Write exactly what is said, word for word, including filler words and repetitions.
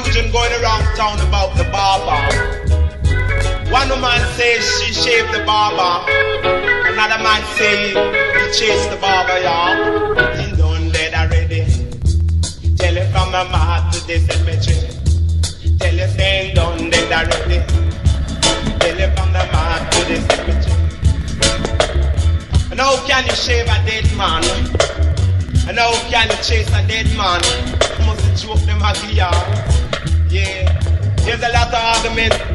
confusion going around town about the barber. One woman says she shaved the barber. Another man say he chased the barber, y'all. He done dead already. Tell it from my mouth to the cemetery. Tell it saying done dead already. Tell it from the mouth to the cemetery. And how can you shave a dead man? And how can you chase a dead man? You must choke them ugly, y'all. Yeah, there's a lot of arguments